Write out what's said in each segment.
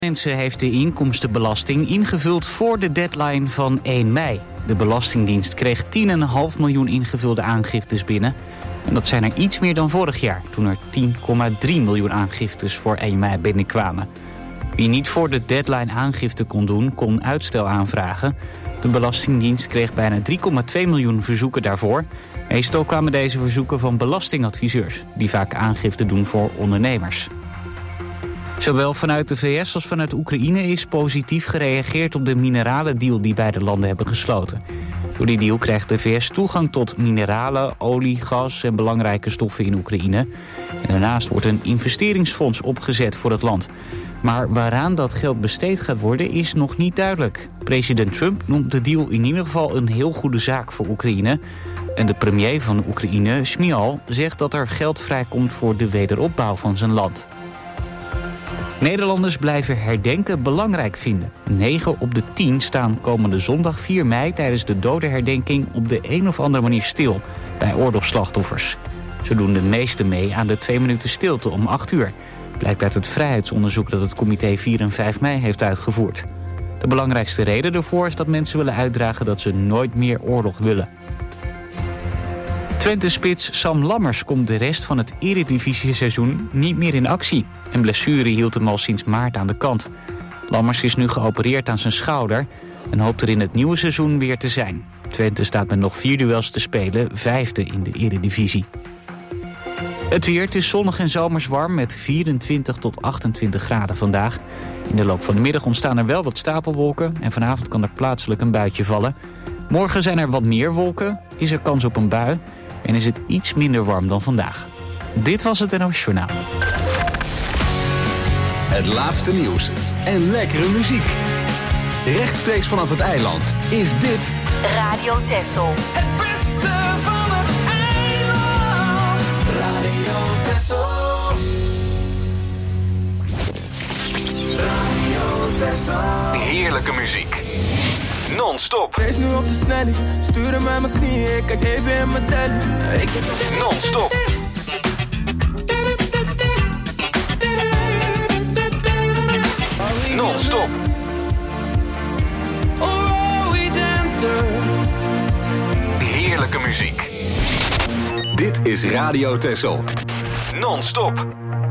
Mensen heeft de inkomstenbelasting ingevuld voor de deadline van 1 mei. De Belastingdienst kreeg 10,5 miljoen ingevulde aangiftes binnen. En dat zijn er iets meer dan vorig jaar, toen er 10,3 miljoen aangiftes voor 1 mei binnenkwamen. Wie niet voor de deadline aangifte kon doen, kon uitstel aanvragen. De Belastingdienst kreeg bijna 3,2 miljoen verzoeken daarvoor. Meestal kwamen deze verzoeken van belastingadviseurs, die vaak aangifte doen voor ondernemers. Zowel vanuit de VS als vanuit Oekraïne is positief gereageerd op de mineralendeal die beide landen hebben gesloten. Door die deal krijgt de VS toegang tot mineralen, olie, gas en belangrijke stoffen in Oekraïne. En daarnaast wordt een investeringsfonds opgezet voor het land. Maar waaraan dat geld besteed gaat worden is nog niet duidelijk. President Trump noemt de deal in ieder geval een heel goede zaak voor Oekraïne. En de premier van Oekraïne, Shmyhal, zegt dat er geld vrijkomt voor de wederopbouw van zijn land. Nederlanders blijven herdenken belangrijk vinden. 9 op de 10 staan komende zondag 4 mei tijdens de dodenherdenking op de een of andere manier stil bij oorlogsslachtoffers. Zo doen de meesten mee aan de 2 minuten stilte om 8 uur. Blijkt uit het vrijheidsonderzoek dat het comité 4 en 5 mei heeft uitgevoerd. De belangrijkste reden daarvoor is dat mensen willen uitdragen dat ze nooit meer oorlog willen. Twente-spits Sam Lammers komt de rest van het Eredivisie-seizoen niet meer in actie. Een blessure hield hem al sinds maart aan de kant. Lammers is nu geopereerd aan zijn schouder en hoopt er in het nieuwe seizoen weer te zijn. Twente staat met nog 4 duels te spelen, 5e in de Eredivisie. Het weer, het is zonnig en zomers warm met 24 tot 28 graden vandaag. In de loop van de middag ontstaan er wel wat stapelwolken en vanavond kan er plaatselijk een buitje vallen. Morgen zijn er wat meer wolken, is er kans op een bui en is het iets minder warm dan vandaag. Dit was het NOS Journaal. Het laatste nieuws en lekkere muziek. Rechtstreeks vanaf het eiland is dit Radio Texel. Het beste van het eiland. Radio Texel. Radio Texel. heerlijke muziek. Non-stop. Wees nu op de snelweg, stuur hem aan mijn knieën, ik kijk even in mijn telly. Non-stop. Non-stop. Heerlijke muziek. Dit is Radio Texel. Non-stop.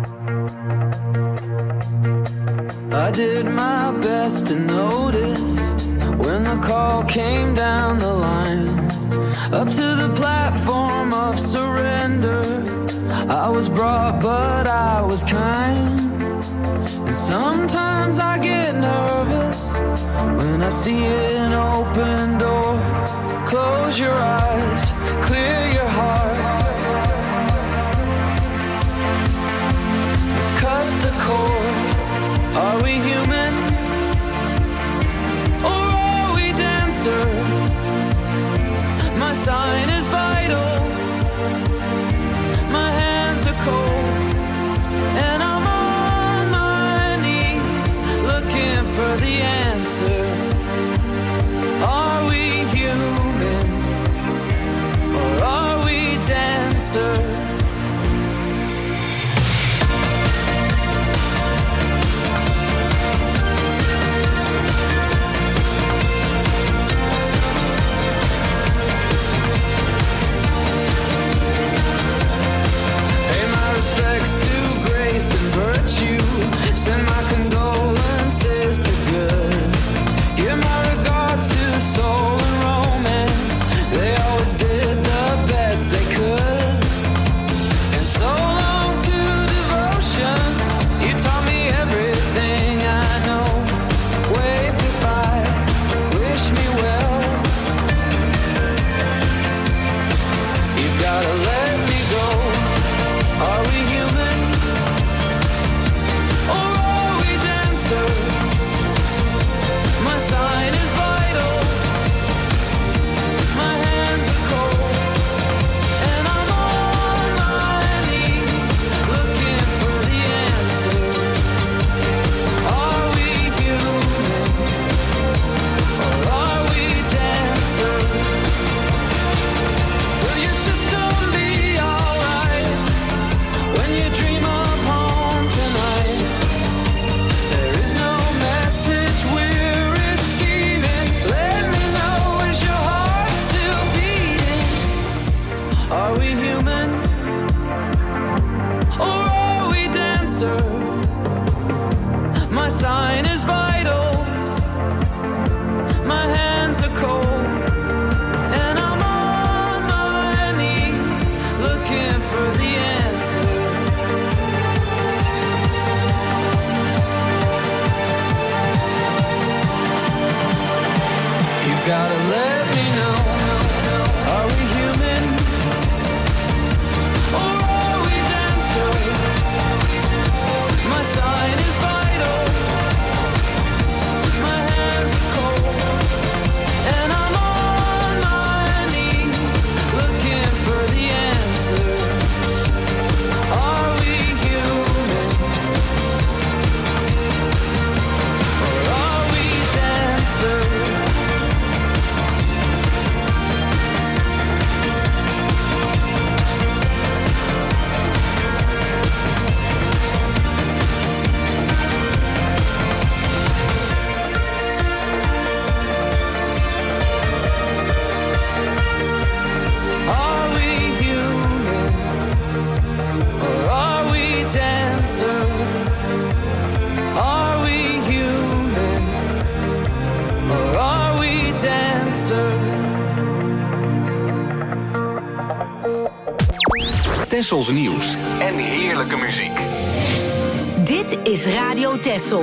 I did my best to notice when the call came down the line. Up to the platform of surrender. I was brought but I was kind. And sometimes I get nervous when I see an open door. Close your eyes, clear your heart. Cut the cord. Are we human? Or are we dancer? My sign is vital. My hands are cold. And I'm on my knees looking for the answer. Are we human? Or are we dancer? Send my condolences to good. Give my regards to soul and romance. They always did the best they could. My sign is vital. My hands are cold. And I'm on my knees looking for the answer. You've gotta let me know. Are we human? Or are we dancer? My sign is vital. My hands are cold. And I'm on my knees looking for the answer. Are we human? Or are we dancer? Tessels nieuws en heerlijke muziek. Dit is Radio Tessel.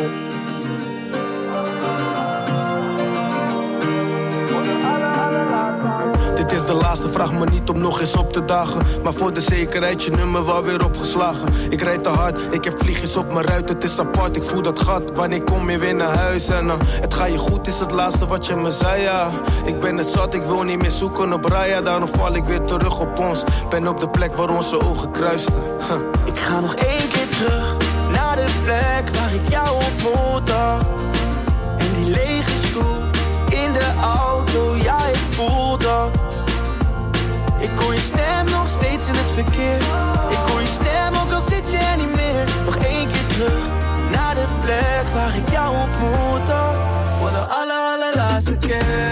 Dit is de laatste, vraag me niet om nog eens op te dagen. Maar voor de zekerheid je nummer wel weer opgeslagen. Ik rijd te hard, ik heb vliegjes op mijn ruit. Het is apart, ik voel dat gat, wanneer kom je weer naar huis? En het gaat je goed, is het laatste wat je me zei, ja. Ik ben het zat, ik wil niet meer zoeken op Raya. Daarom val ik weer terug op ons. Ben op de plek waar onze ogen kruisten. Ik ga nog 1 keer terug naar de plek waar ik jou ontmoet had. En die lege stoel in de auto, ja ik voel dat. Ik hoor je stem nog steeds in het verkeer. Ik hoor je stem ook al zit je er niet meer. Nog 1 keer terug naar de plek waar ik jou ontmoet had. Voor de allerlaatste keer.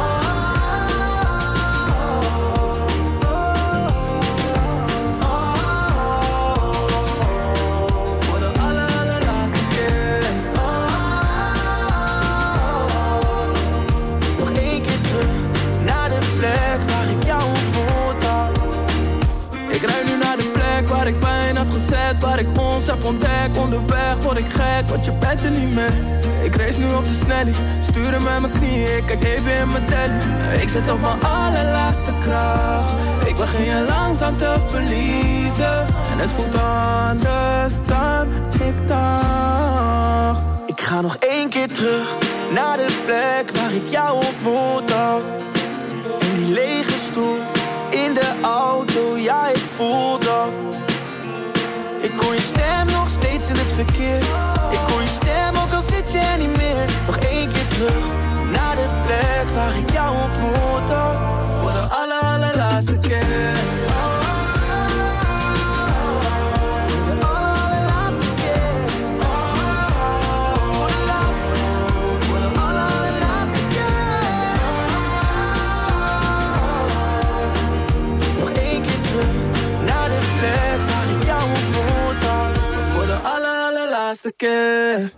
Waar ik ons heb ontdekt, onderweg word ik gek, want je bent er niet meer. Ik race nu op de snelheid, sturen met mijn knieën, ik kijk even in mijn telly. Ik zit op mijn allerlaatste kracht, ik begin je langzaam te verliezen. En het voelt anders dan ik dacht. Ik ga nog 1 keer terug naar de plek waar ik jou ontmoet had. En die lege stoel in de auto, ja ik voel dat. Ik hoor je stem nog steeds in het verkeer. Ik hoor je stem ook al zit je er niet meer. Nog 1 keer terug naar de plek waar ik jou ontmoet had. Voor de allerlaatste keer. Voor de allerlaatste keer. Voor de laatste. Voor de allerlaatste keer. Nog 1 keer terug naar de plek waar ik jou ontmoet had. Voor de allerlaatste keer.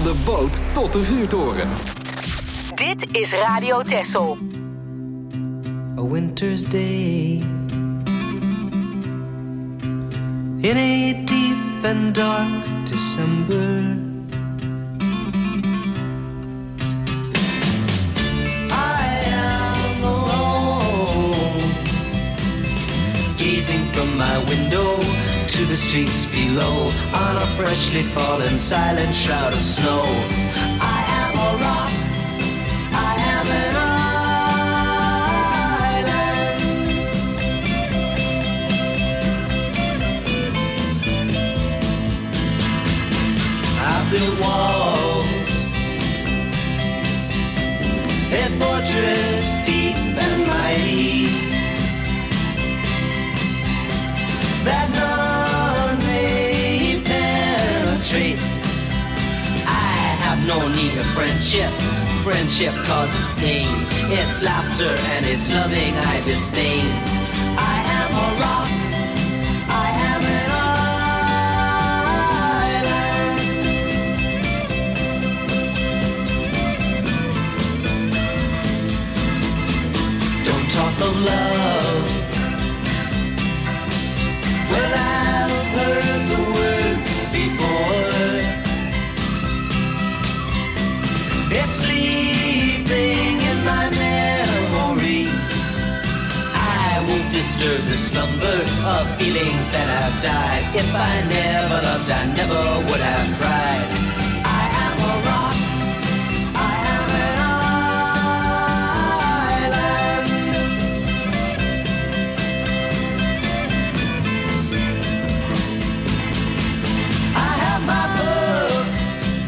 de boot tot de vuurtoren. Dit is Radio Texel. A winter's day in a deep and dark December. From my window to the streets below, on a freshly fallen silent shroud of snow. I am a rock, I am an island. I built walls, a fortress deep and mighty, that none may penetrate. I have no need of friendship. Friendship causes pain. It's laughter and it's loving I disdain. I am a rock, I am an island. Don't talk of love. Well, I've heard the word before. It's sleeping in my memory. I won't disturb the slumber of feelings that have died. If I never loved, I never would have cried. I am a rock, I am an island. I have my books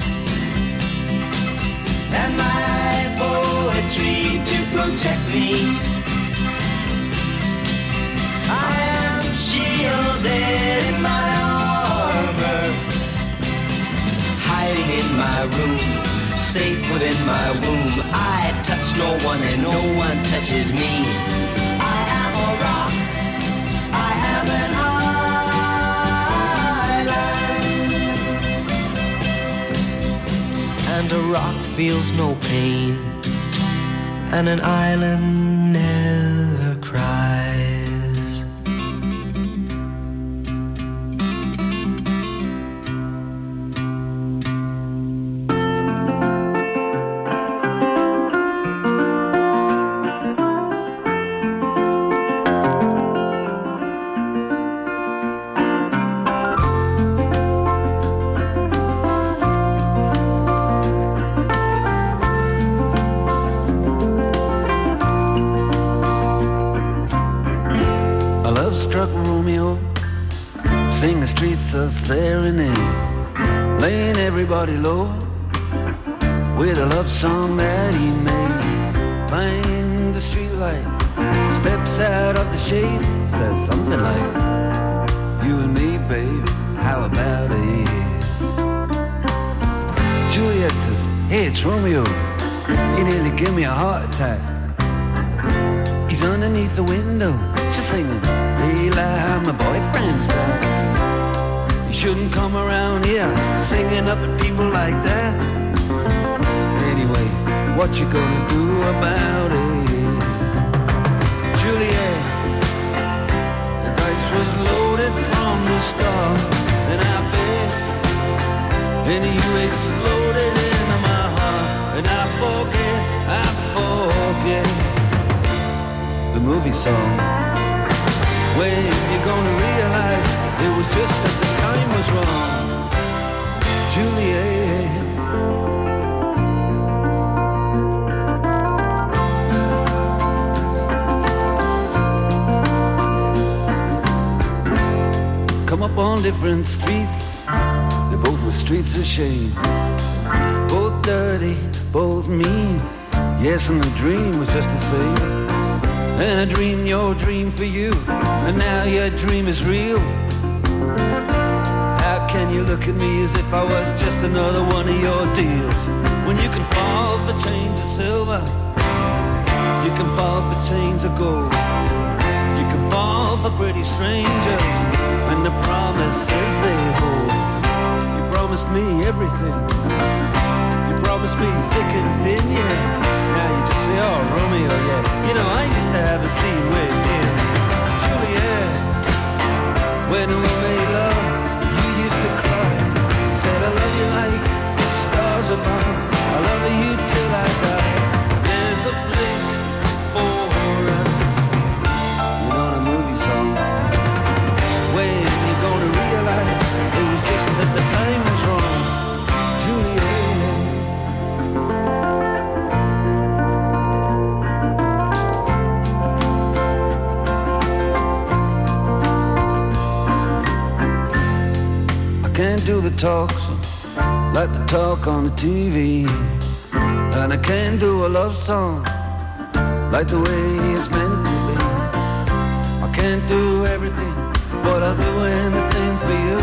and my poetry to protect me. I am shielded in my armor, hiding in my room, safe within my womb. I touch no one and no one touches me. I am a rock, I am an island. And a rock feels no pain, and an island never cries. Struck Romeo, sing the streets a serenade, laying everybody low with a love song that he made. Find the streetlight, steps out of the shade, says something like, you and me, babe, how about it? Juliet says, hey, it's Romeo, you nearly give me a heart attack. He's underneath the window, she's singing, Eli, my boyfriend's back. You shouldn't come around here singing up at people like that. Anyway, what you gonna do about it? Juliet, the dice was loaded from the start, and I bet, and you exploded into my heart, and I forget the movie song. When you gonna realize it was just that the time was wrong, Juliet? Come up on different streets, they both were streets of shame. Both dirty, both mean, yes, and the dream was just the same. And I dreamed your dream for you, and now your dream is real. How can you look at me as if I was just another one of your deals? When you can fall for chains of silver, you can fall for chains of gold, you can fall for pretty strangers and the promises they hold. You broke promised me everything. You promised me thick and thin, yeah. Now you just say, oh, Romeo, yeah. You know, I used to have a scene with him. Juliet, when we made love, you used to cry. Said I love you like the stars above. I love you till I die. There's a place for us. You know the movie song. When you're gonna realize it was just that the time was wrong. Juliet. I can't do the talks like the talk on the TV, and I can't do a love song like the way it's meant to be. I can't do everything, but I'll do anything for you.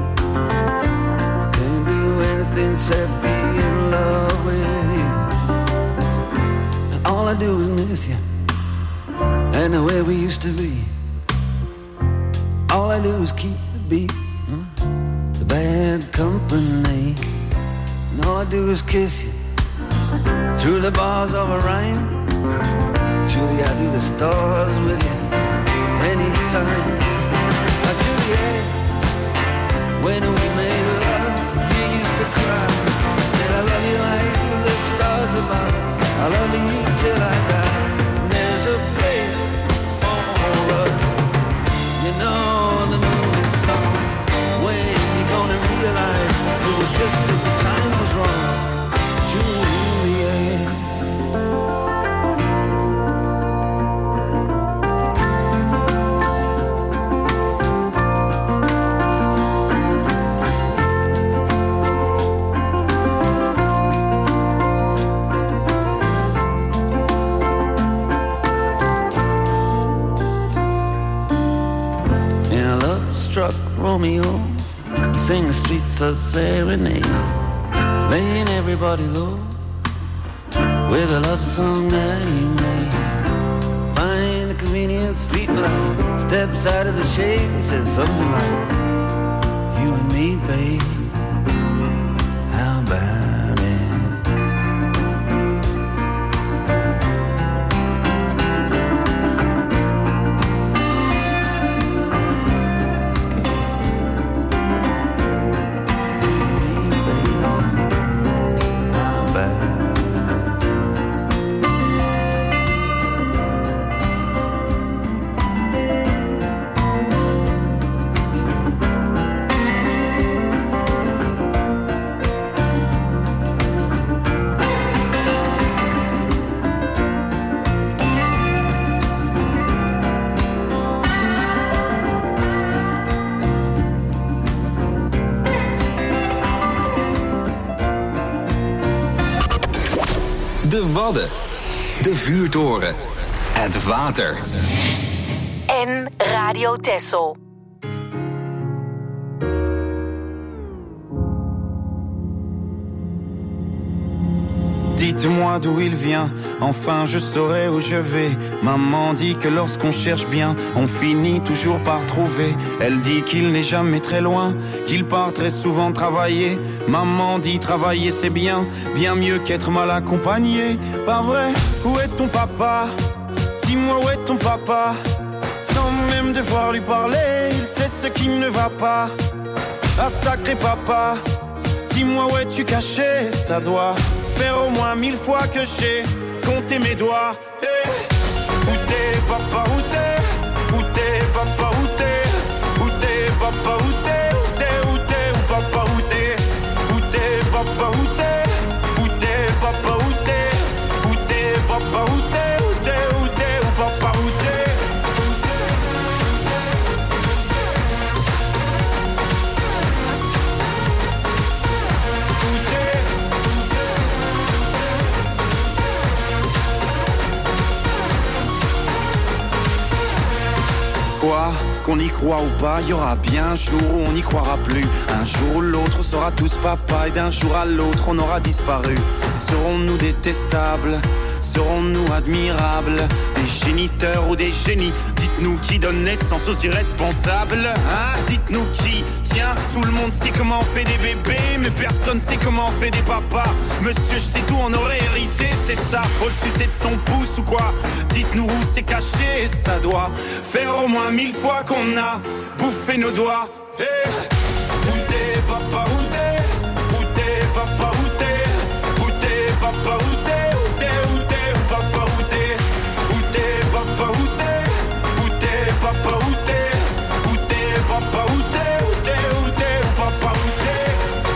I can't do anything except be in love with you. And all I do is miss you, and the way we used to be. All I do is keep the beat, the bad company. And all I do is kiss you through the bars of a rhyme. Julie, I do the stars with you anytime. Juliet, when we made love, you used to cry. Said I love you like the stars above. I love you till I die. And there's a place for us. You know the movie song. When you gonna realize it was just that the time was wrong. Juliet. Romeo, he sang the streets of serenade, laying everybody low with a love song that he made. Find the convenient street light, steps out of the shade and says something like, you and me, babe, how about it? De Wadden, de vuurtoren, het water. En Radio Texel. Dites-moi d'où il vient, enfin je saurai où je vais. Maman dit que lorsqu'on cherche bien, on finit toujours par trouver. Elle dit qu'il n'est jamais très loin, qu'il part très souvent travailler. Maman dit travailler c'est bien, bien mieux qu'être mal accompagné. Pas vrai, où est ton papa? Dis-moi où est ton papa? Sans même devoir lui parler, il sait ce qui ne va pas. Ah sacré papa, dis-moi où es-tu caché? Ça doit faire au moins 1000 fois que j'ai compté mes doigts. Hey. Où t'es papa, où t'es? Où t'es papa, où t'es? Où t'es papa, où t'es? Où t'es, où t'es, où papa, où t'es? Où t'es papa, où t'es? Où t'es papa, où t'es? Où t'es papa, où t'es? Où t'es, où t'es, où papa, où t'es? Quoi, qu'on y croit ou pas, y aura bien un jour où on n'y croira plus. Un jour ou l'autre, on sera tous papa, et d'un jour à l'autre, on aura disparu. Serons-nous détestables? Serons-nous admirables? Des géniteurs ou des génies? Dites-nous qui donne naissance aux irresponsables, hein? Dites-nous qui? Tiens, tout le monde sait comment on fait des bébés, mais personne sait comment on fait des papas. Monsieur, je sais tout, on aurait hérité, c'est ça. Faut le sucer de son pouce ou quoi? Dites-nous où c'est caché, ça doit faire au moins 1000 fois qu'on a bouffé nos doigts. Hey, où t'es, papa, où t'es? Où t'es, papa, où t'es? Où t'es, papa, où t'es? Papa, où t'es? Où t'es, papa, où t'es? Où t'es, papa, où t'es? Où t'es, où t'es, papa, où t'es?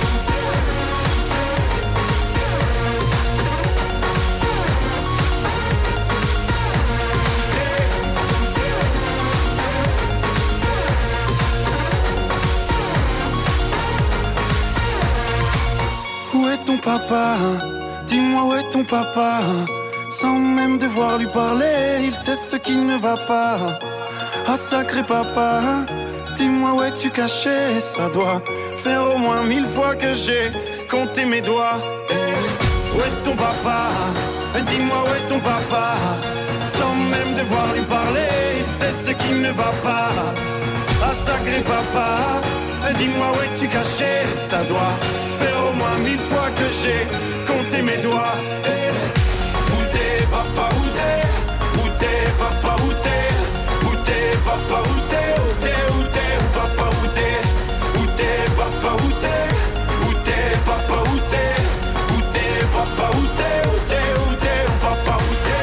Où est ton papa? Dis-moi où est ton papa? Sans même devoir lui parler, il sait ce qui ne va pas. Ah sacré papa, dis-moi où es-tu caché? Ça doit faire au moins 1000 fois que j'ai compté mes doigts. Hey, où est ton papa? Dis-moi où est ton papa? Sans même devoir lui parler, il sait ce qui ne va pas. Ah sacré papa, dis-moi où es-tu caché? Ça doit faire au moins 1000 fois que j'ai compté mes doigts. Hey, papa, où t'es? Où t'es, papa, où t'es? Où t'es, papa, où t'es? Où t'es, où t'es, où papa, où t'es? Où t'es, papa, où t'es? Où t'es, papa, où t'es? Où t'es, papa, où t'es? Où t'es, où t'es, où papa, où t'es?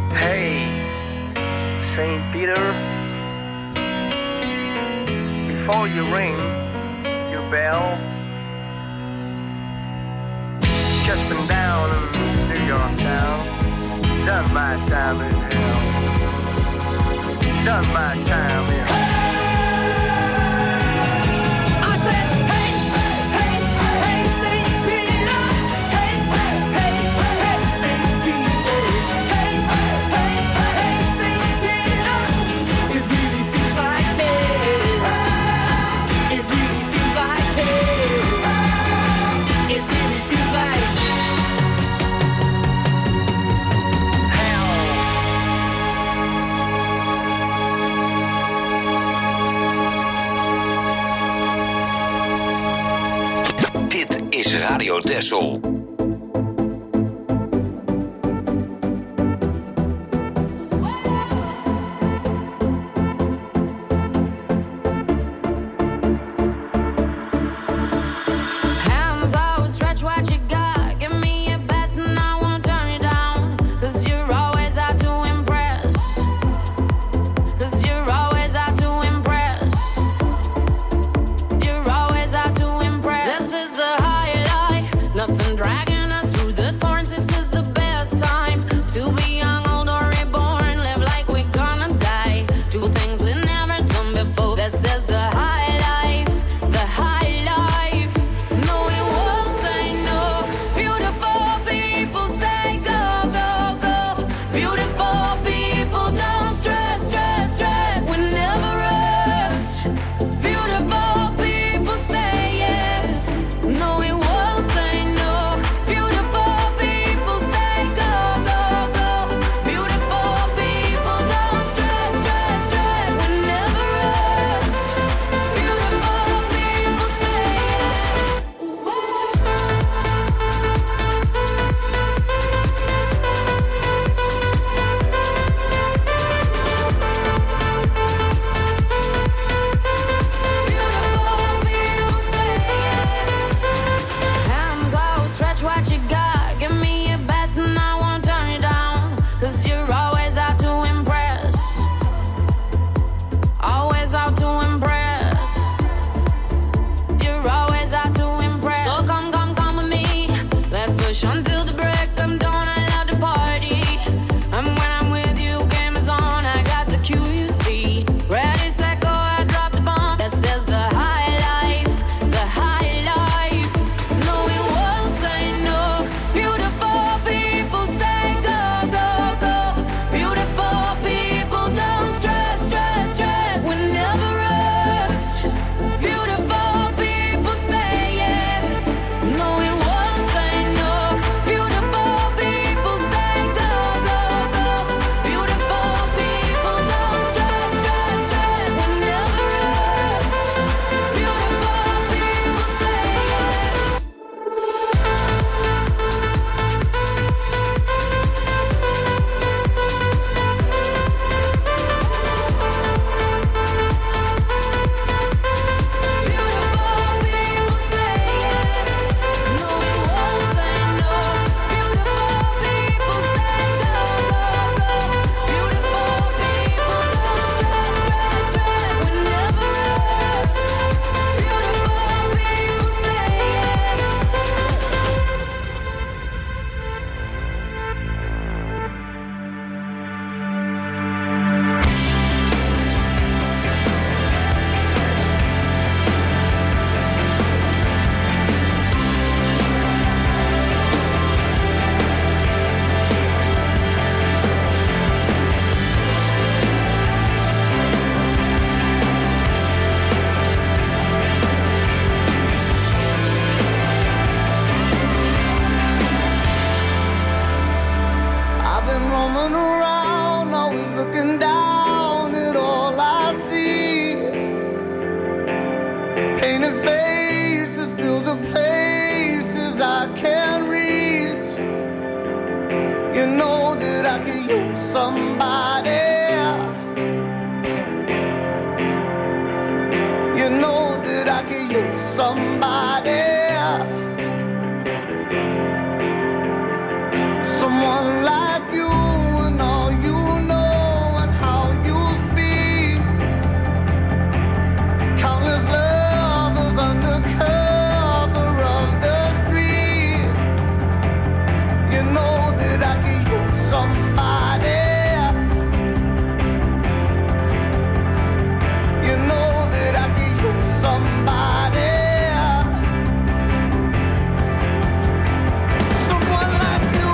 Hey, St. Peter, before you ring your bell, just been down in New York town, done my time in hell, done my time in hell. Radio Texel. Someone like you and all you somebody. You know that I could use somebody. Someone like you.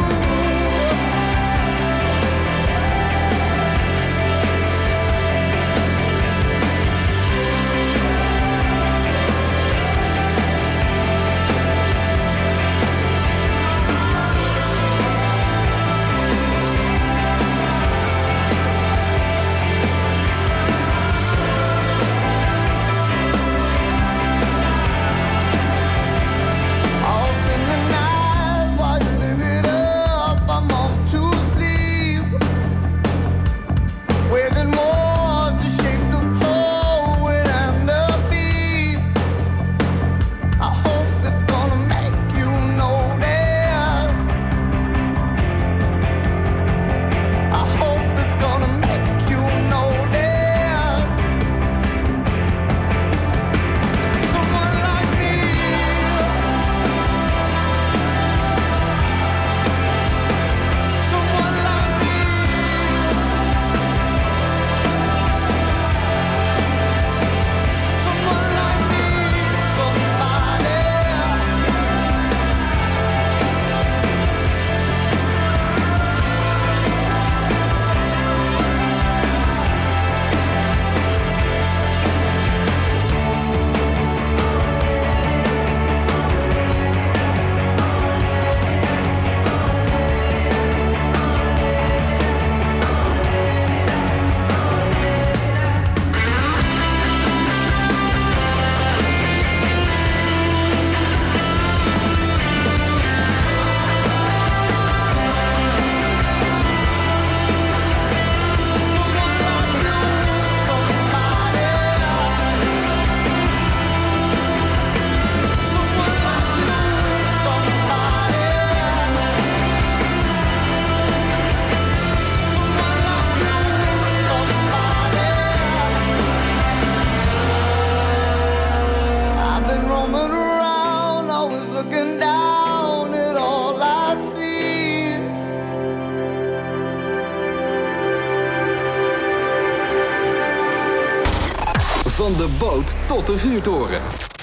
Van de boot tot de vuurtoren.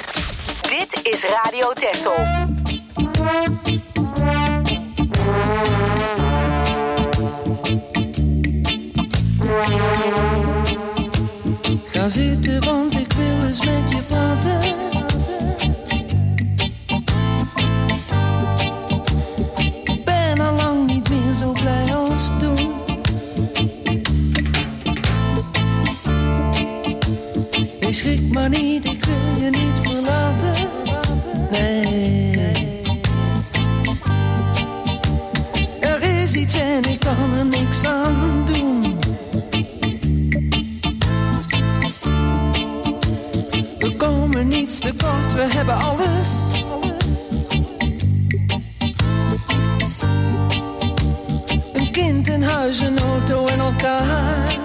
Dit is Radio Texel. Ga zitten, want ik wil eens met je praten. Ik ben al lang niet meer zo blij als toen. Schrik maar niet, ik wil je niet verlaten. Nee. Er is iets en ik kan er niks aan doen. We komen niets tekort, we hebben alles. Een kind, een huis, een auto en elkaar.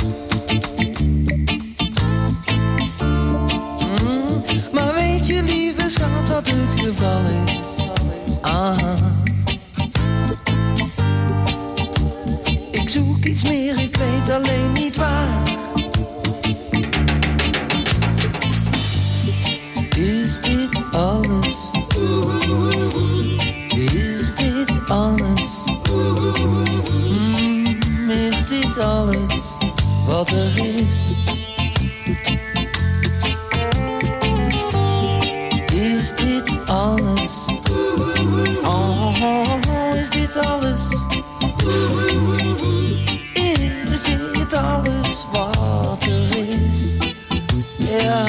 Je lieve schat, wat het geval is. Ik zoek iets meer, ik weet alleen niet waar. Is dit alles? Is dit alles? Is dit alles wat er is? Is dit alles? Oh, is dit alles? Is dit alles wat er is? Ja.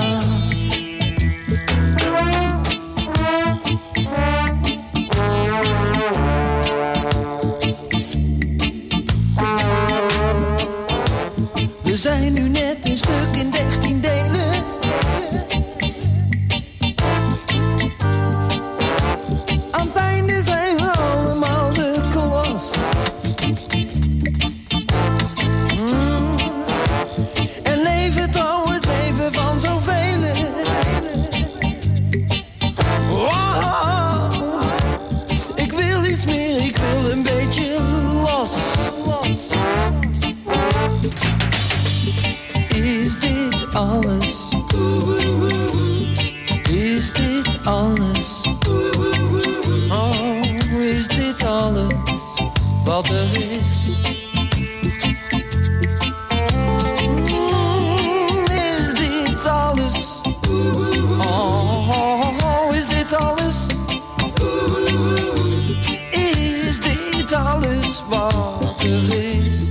We zijn nu net een wat er is. Is dit alles? Oh, is dit alles? Is dit alles wat er is?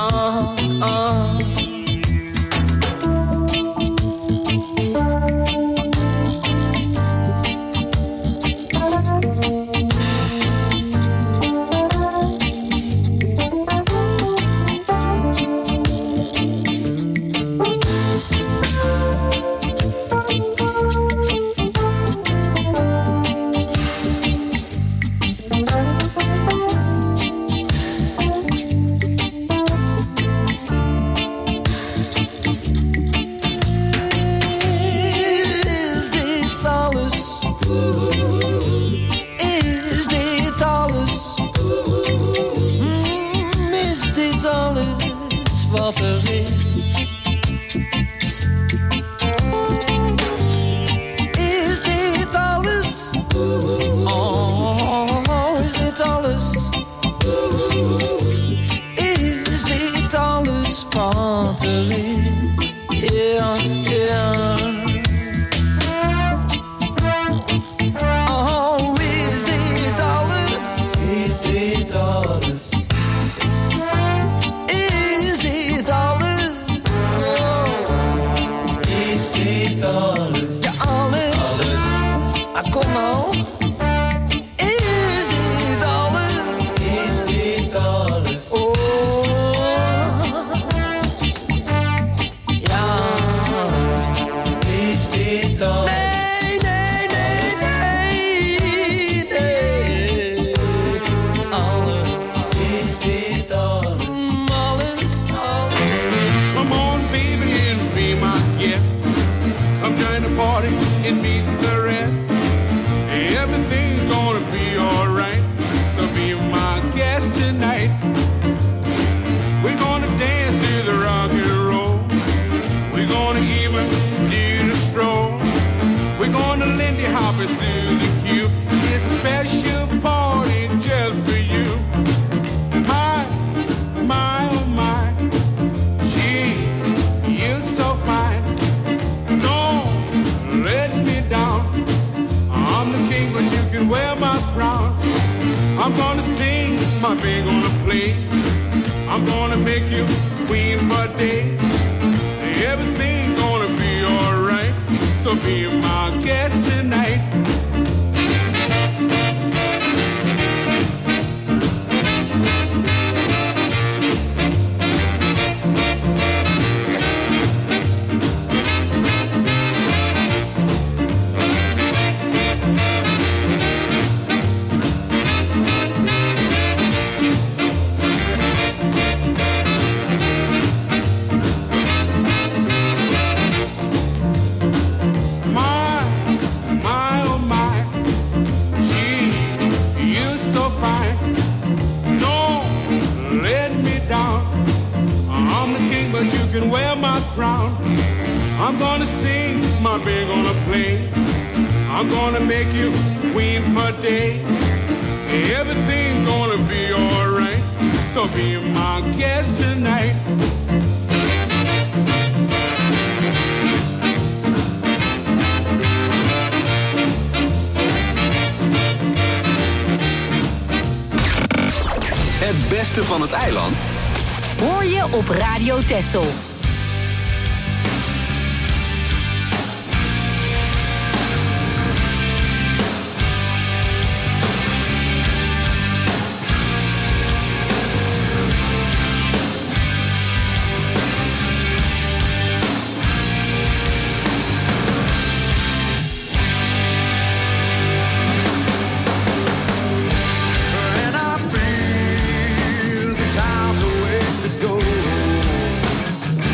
Het beste van het eiland hoor je op Radio Texel. Time's a ways to go.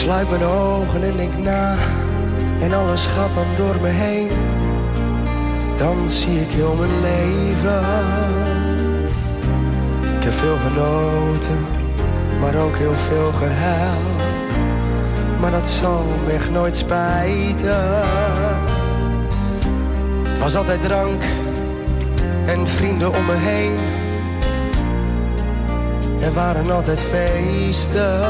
sluit mijn ogen en denk na, en alles gaat dan door me heen. Dan zie ik heel mijn leven. Ik heb veel genoten, maar ook heel veel gehuild. Maar dat zal me echt nooit spijten. Het was altijd drank en vrienden om me heen. Er waren altijd feesten.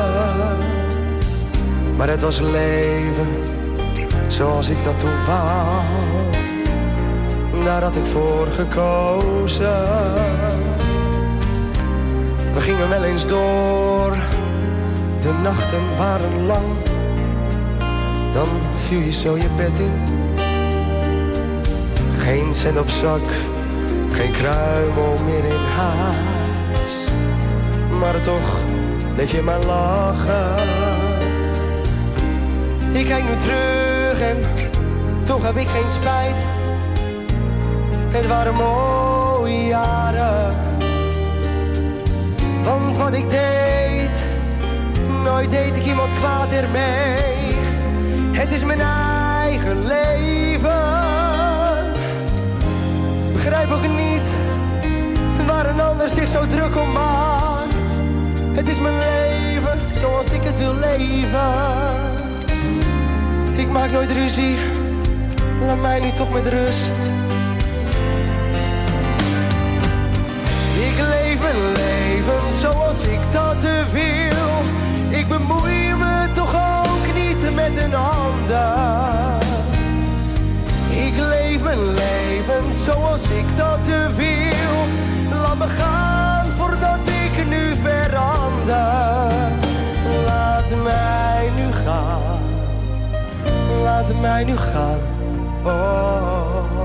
Maar het was leven zoals ik dat toen wou. Daar had ik voor gekozen. We gingen wel eens door. De nachten waren lang. Dan viel je zo je bed in. Geen cent op zak, geen kruimel meer in huis. Maar toch bleef je maar lachen. Ik kijk nu terug en toch heb ik geen spijt. Het waren mooie jaren. Want wat ik deed, nooit deed ik iemand kwaad ermee. Het is mijn eigen leven. Begrijp ook niet waar een ander zich zo druk om maakt. Het is mijn leven zoals ik het wil leven. Ik maak nooit ruzie, laat mij nu toch met rust. Ik leef mijn leven zoals ik dat wil. Ik bemoei me toch ook niet met een ander. Ik leef mijn leven zoals ik dat wil. Laat me gaan voordat ik nu verander. Laat mij nu gaan. Laat mij nu gaan. Oh.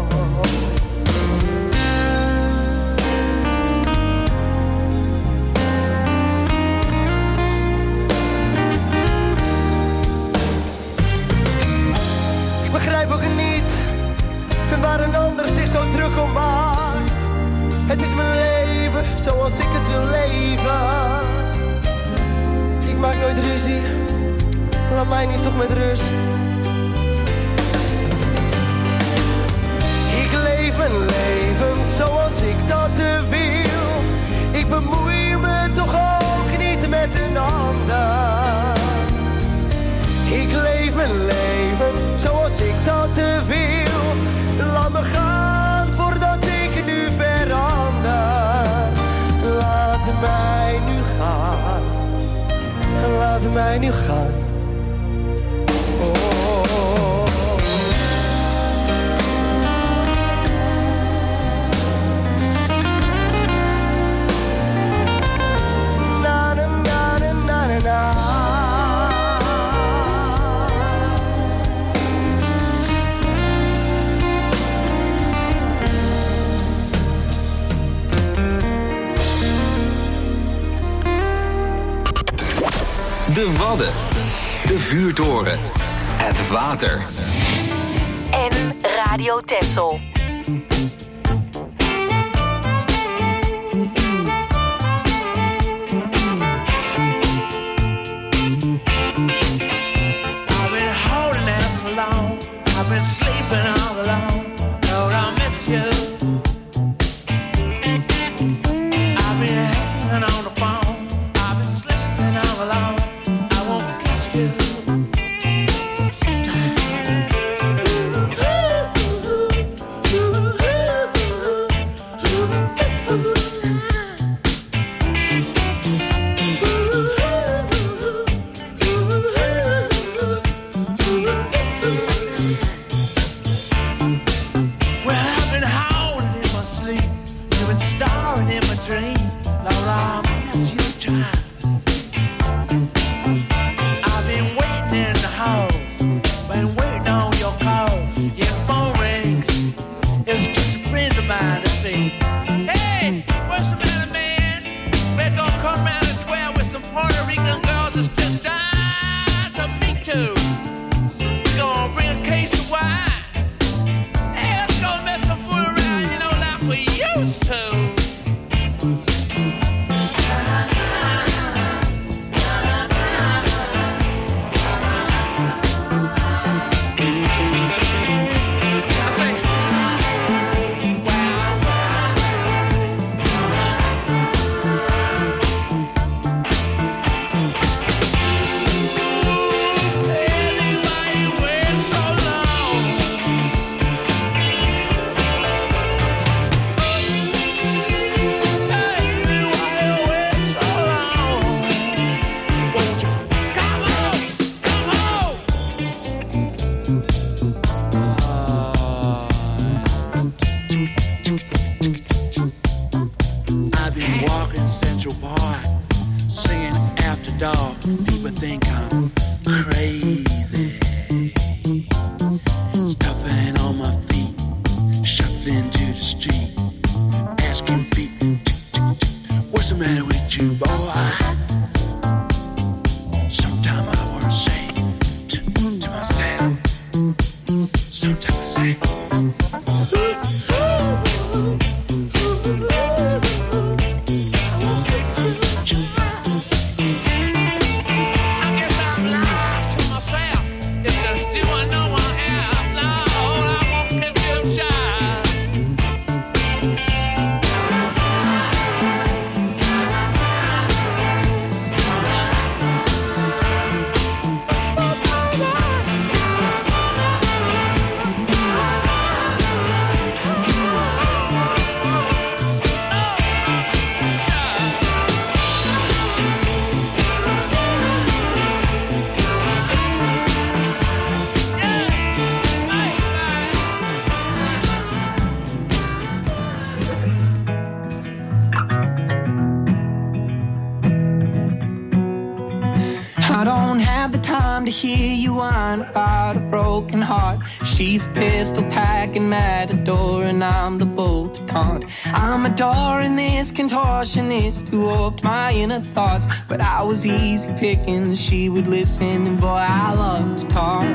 Ik begrijp ook niet waar een ander zich zo druk om maakt. Het is mijn leven zoals ik het wil leven. Ik maak nooit ruzie, laat mij nu toch met rust. Ik leef mijn leven zoals ik dat wil. Ik bemoei me toch ook niet met een ander. Ik leef mijn leven zoals ik dat wil. Laat me gaan voordat ik nu verander. Laat mij nu gaan. Laat mij nu gaan. Oh. Na na na na na na. De Wadden, de vuurtoren, het water. En Radio Texel. I've been holding out so long. I've been sleeping all alone. Lord, I miss you. I've been hanging on the phone. I've been sleeping all alone. I won't kiss you. been walking Central Park, singing After Dark. People think I'm crazy. Stuffing on my feet, shuffling to the street, asking people, what's the matter with you, boy? Sometimes I want to say to myself, sometimes I say, to hear you whine about a broken heart. She's a pistol packing matador and I'm the bull to taunt. I'm adoring this contortionist who opened my inner thoughts, but I was easy picking, she would listen, and boy I love to talk.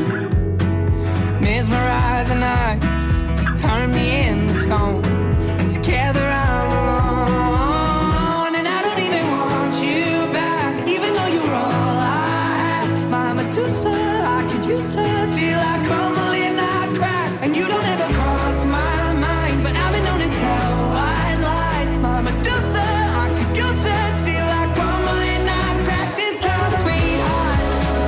Mesmerizing eyes turn me into stone, and together I'm alone, and I don't even want you back, even though you're all Medusa, I could use her till I crumble and I crack. And you don't ever cross my mind, but I've been known to tell white lies. My Medusa, I could use her till I crumble and I crack. This concrete heart,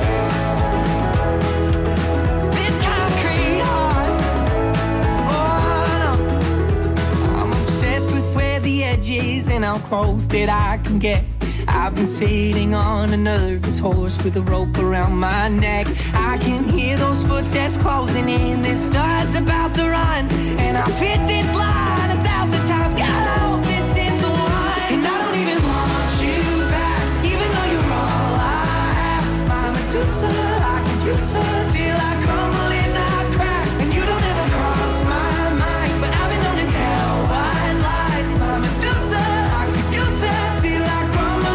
this concrete heart. Oh no, I'm obsessed with where the edge is and how close that I can get. I've been sitting on a nervous horse with a rope around my neck. I can hear those footsteps closing in. This stud's about to run, and I've hit this line 1,000 times. God, I hope this is the one. And I don't even want you back, even though you're all I have. My Medusa, I could use her till I crumble and I crack. And you don't ever cross my mind, but I've been known to tell white lies. My Medusa, I could use her till I crumble.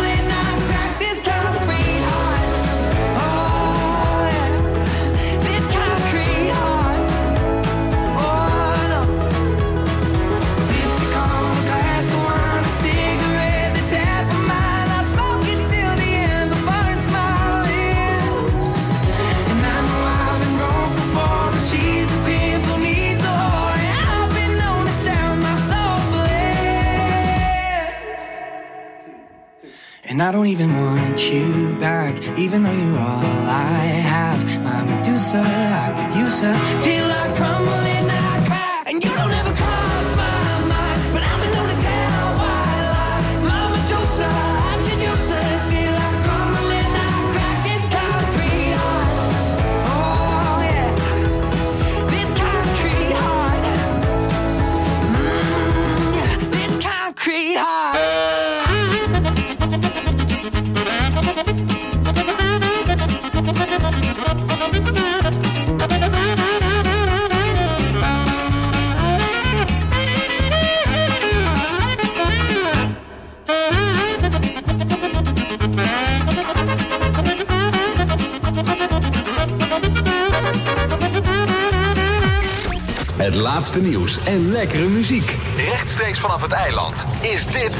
And I don't even want you back, even though you're all I have. My Medusa, I could use her till I crumble and I crack. And you don't ever cross my mind, but I've been known to tell white lies. My Medusa, I could use her till I crumble and I crack. This concrete heart, oh yeah, this concrete heart, yeah, this concrete heart. Het laatste nieuws en lekkere muziek. Rechtstreeks vanaf het eiland is dit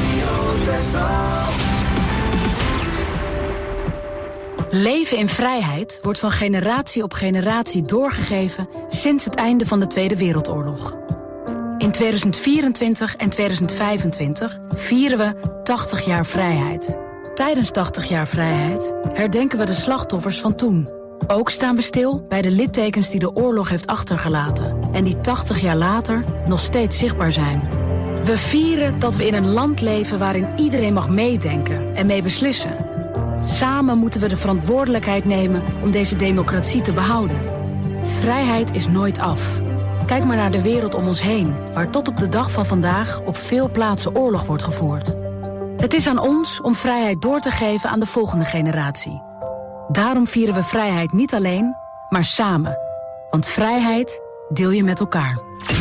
Leven in vrijheid wordt van generatie op generatie doorgegeven sinds het einde van de Tweede Wereldoorlog. In 2024 en 2025 vieren we 80 jaar vrijheid. Tijdens 80 jaar vrijheid herdenken we de slachtoffers van toen. Ook staan we stil bij de littekens die de oorlog heeft achtergelaten en die 80 jaar later nog steeds zichtbaar zijn. We vieren dat we in een land leven waarin iedereen mag meedenken en mee beslissen. Samen moeten we de verantwoordelijkheid nemen om deze democratie te behouden. Vrijheid is nooit af. Kijk maar naar de wereld om ons heen, waar tot op de dag van vandaag op veel plaatsen oorlog wordt gevoerd. Het is aan ons om vrijheid door te geven aan de volgende generatie. Daarom vieren we vrijheid niet alleen, maar samen. Want vrijheid deel je met elkaar.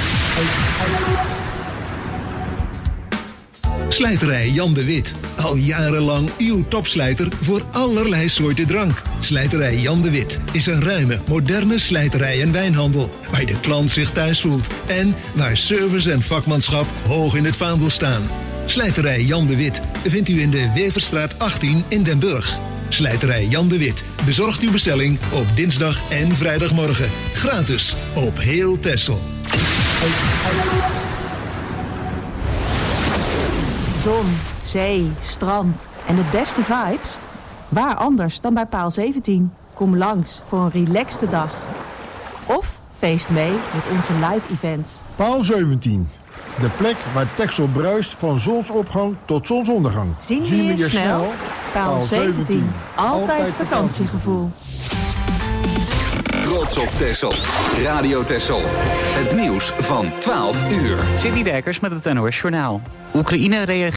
Slijterij Jan de Wit. Al jarenlang uw topslijter voor allerlei soorten drank. Slijterij Jan de Wit is een ruime, moderne slijterij en wijnhandel. Waar de klant zich thuis voelt. En waar service en vakmanschap hoog in het vaandel staan. Slijterij Jan de Wit vindt u in de Weverstraat 18 in Den Burg. Slijterij Jan de Wit bezorgt uw bestelling op dinsdag en vrijdagmorgen. Gratis op heel Texel. Zon, zee, strand en de beste vibes? Waar anders dan bij Paal 17? Kom langs voor een relaxte dag. Of feest mee met onze live events. Paal 17. De plek waar Texel bruist van zonsopgang tot zonsondergang. Zien we je snel? Paal 17. Altijd vakantiegevoel. Trots op Texel. Radio Texel. Het nieuws van 12 uur. Sidney Dijkers met het NOS Journaal. Oekraïne reageert